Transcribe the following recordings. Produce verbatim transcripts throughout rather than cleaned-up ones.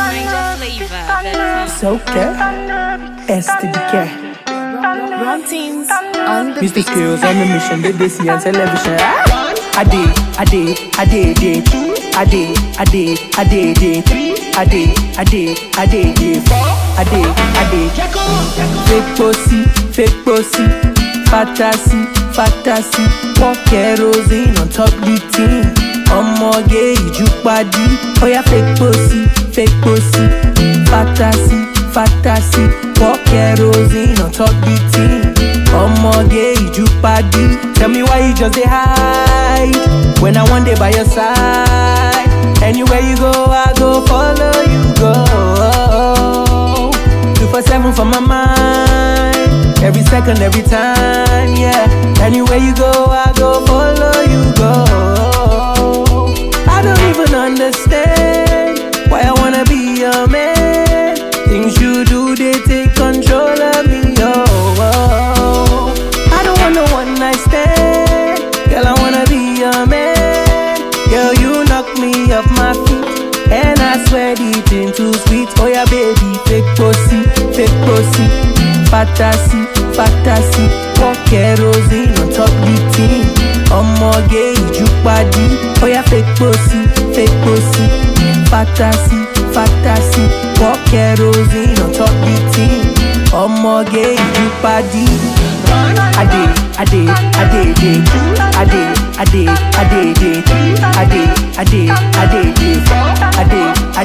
Niger flavor. So okay, S to the K. Wrong teams on the Mister Skills on the mission, did this on television. I did, I did, I did, did. I did, I did, I did, did. I did, I did, I did, did. I did, I did. Fake pussy, fake pussy. Fantasy, fantasy. Walk kerosene on top the team. Omo gay, you body. Oh yeah, fake pussy, fake pussy. Fantasy, fantasy. Walk kerosene on top the team. Omo gay, you body. Tell me why you just dey hide when I one day by your side. Anywhere you go, I go follow you go. Two for seven for my mind. Every second, every time, yeah. Anywhere you go, I go follow you go. I don't even understand why I wanna be your man. Things you do, they take control of me, oh, oh. I don't want no one night stand. Girl, I wanna be your man. Girl, you knock me off my feet, and I swear the thing too sweet. Oh yeah, baby, fake pussy, fake pussy. Fantasy, fantasy. Walk kerosene on top the team. Omo gay, you body. Oh yeah, fake pussy, fake pussy. Fantasy, fantasy. Walk kerosene on top the team. Omo gay, you body. I did, I did, I did, did. I did, I did, I did, did. I did, I did, I did, did. I did, I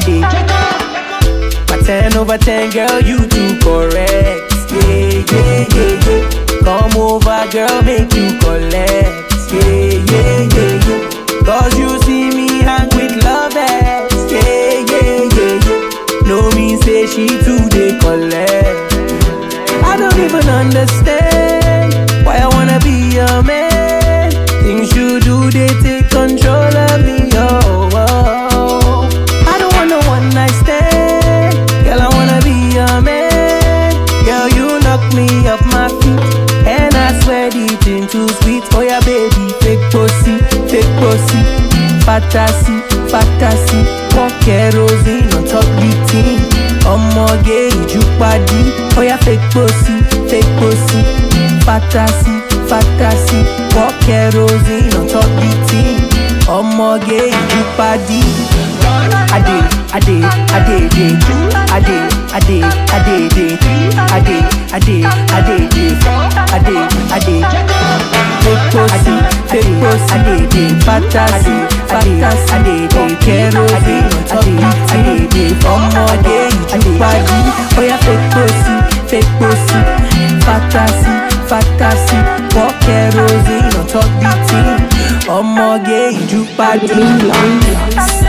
did. My ten over ten, girl, you too correct. Yeah, yeah, yeah, yeah. Come over, girl, make you collect. Yeah, yeah, yeah, yeah. Cause you see me hang with lovers. Yeah, yeah, yeah, yeah. No mean say she too they collect. I don't even understand why I wanna be your man. Things you do, they take control of me, oh, oh. I don't want no one night stand. Girl, I wanna be your man. Girl, you knock me off my feet, and I swear the thing too sweet. Oh yeah, baby, fake pussy, fake pussy. Fantasy, fantasy. Walk kerosene on top the team. Omo gay, you body. Oh yeah, fake pussy, fake pussy. Fantasy, fantasy. Walk kerosene on top the team. Omo gay, you body. I did, I did, I did, did. I did, I did, I did, did. I did, I did, I did, did. I did, I did. Fake pussy, fake pussy. I did, did. Fantasy, fantasy. I did, did. Kerosene on top the team. I did, did. Omo gay, you body. Oh yeah, fake pussy, fake pussy. Fantasy, fantasy. Walk kerosene on top the team. Omo gay, you body.